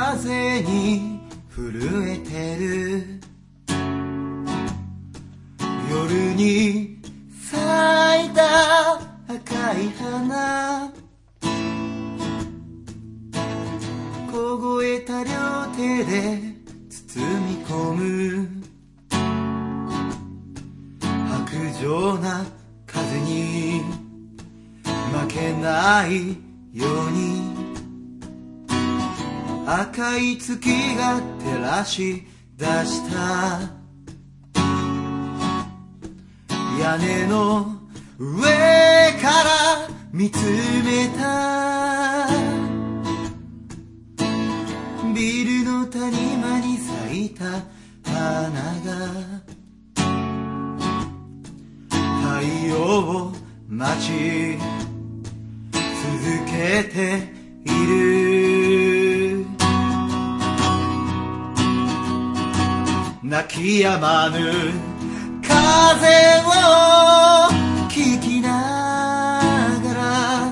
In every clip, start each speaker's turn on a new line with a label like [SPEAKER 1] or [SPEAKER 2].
[SPEAKER 1] 風に震えてる夜に咲いた赤い花凍えた両手で包み込む薄情な風に負けないように赤い月が照らし出した屋根の上から見つめたビルの谷間に咲いた花が太陽を待ち続けている泣き止まぬ風を聞きながら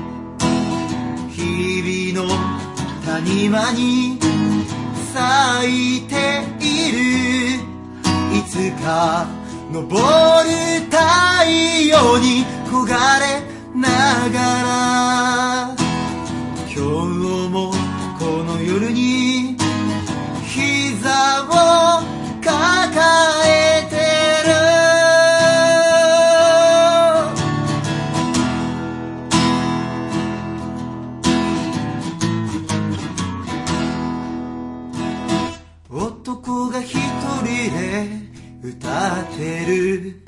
[SPEAKER 1] 日々の谷間に咲いているいつか昇る太陽に焦がれながら今日もこの夜に膝を抱えてる男が一人で歌ってる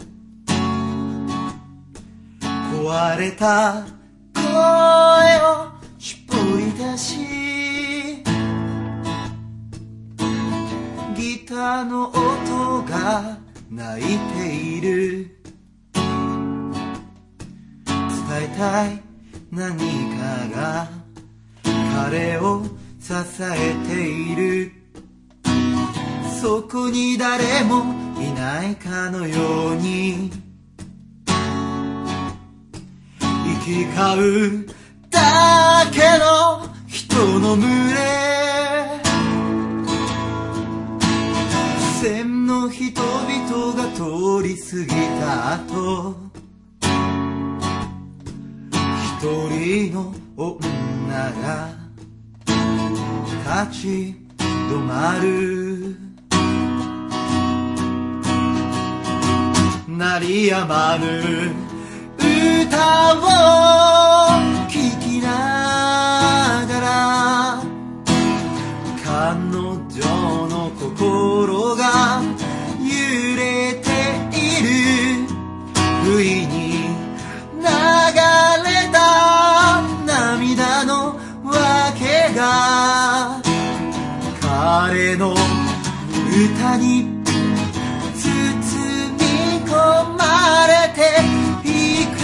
[SPEAKER 1] 壊れた声を絞り出しギターの音が泣いている伝えたい何かが彼を支えているそこに誰もいないかのように行き交うだけの人の群れ千の人々が通り過ぎた後一人の女が立ち止まる鳴りやまぬ歌を聴きながら彼女の心が揺れている不意に流れた涙の訳が彼の歌に包まれていく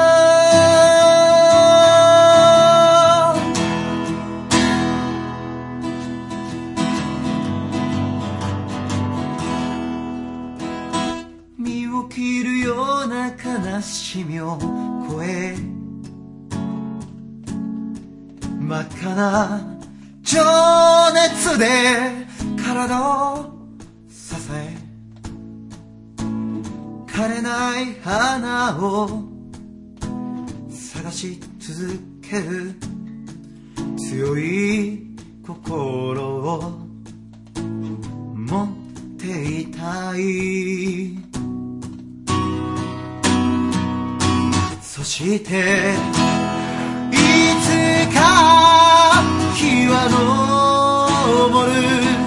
[SPEAKER 1] 身を切るような悲しみを超え真っ赤な情熱で体を支え枯れない花を探し続ける強い心を持っていたいそしていつか日は昇る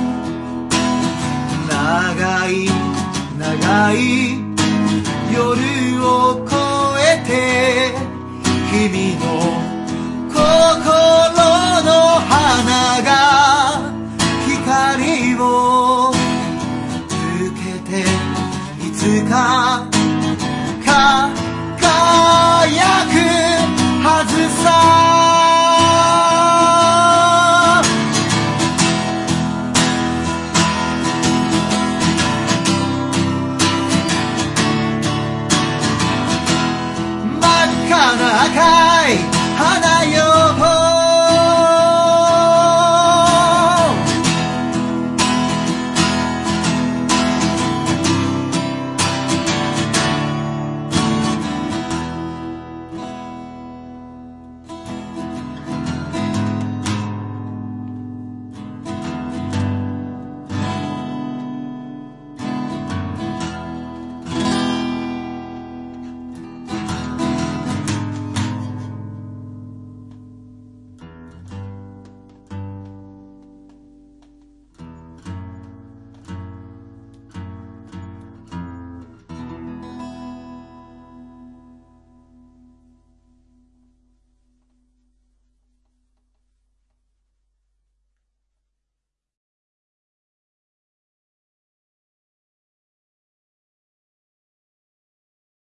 [SPEAKER 1] 長い長い夜を越えて君の